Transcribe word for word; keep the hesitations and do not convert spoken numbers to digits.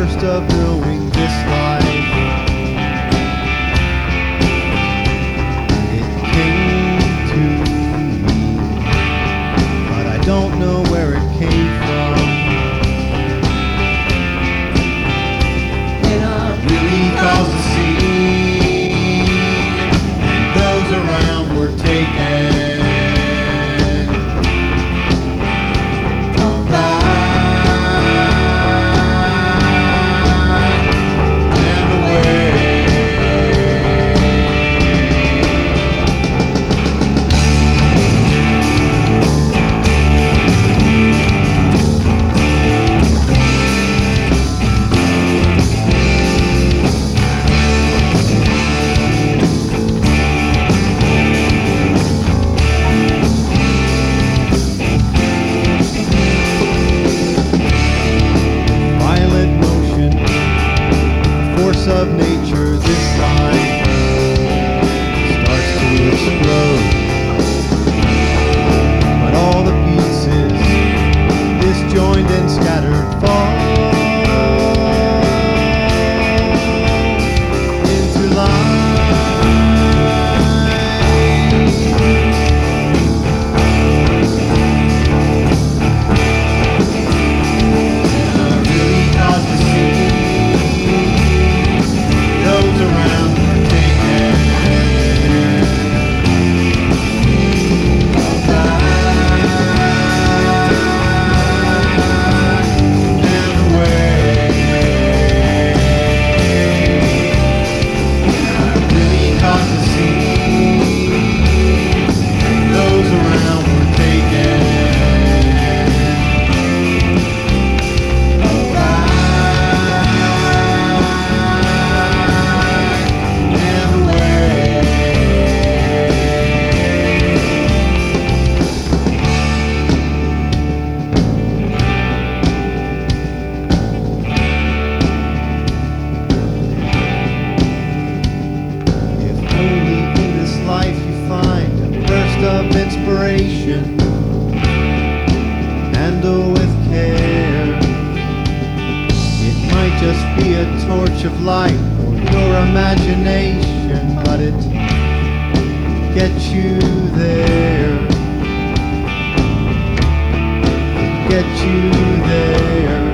burst of knowing this life. It came to me, but I don't know where it came from. And I really caused a scene, and those around were taken. Of nature, this life starts to explode, but all the pieces, disjoined and scattered, fall into of inspiration, handle with care. It might just be a torch of light or your imagination, but it gets you there. It gets you there.